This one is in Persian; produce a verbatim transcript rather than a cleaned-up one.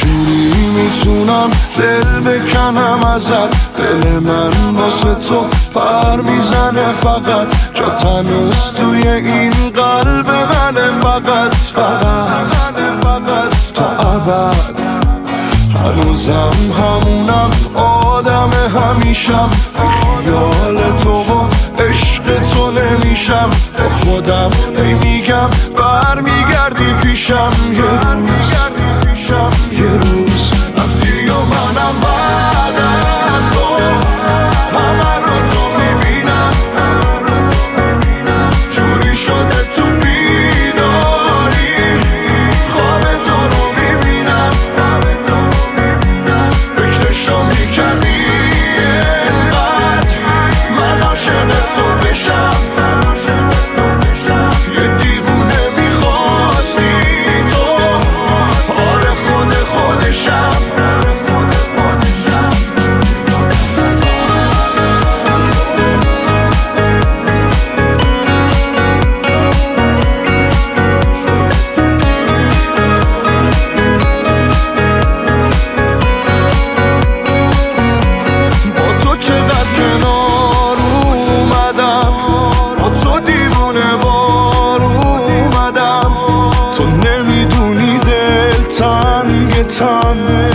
چجوری میتونم دل بکنم ازت؟ دل من واسه تو پر میزنه فقط، جا تنوز توی این قلب منه فقط فقط تا ابد. هنوزم همونم آدم همیشم، بی خیال تو و عشق تو نمیشم. با خودم ای میگم برمیگردی پیشم یه روز یه روز رفتی و منم بعد از تو همه رو تو میبینم، جوری شده تو بیداری خواب تو رو میبینم، فکرشو میکنی اینقدر من عاشق تو بشم. یه دیوونه میخواستی تو، آره خود خودشم. با تو چقدر کنار اومدم، با تو دیوونه بار اومدم. تو نمیدونی دل تنگ تنه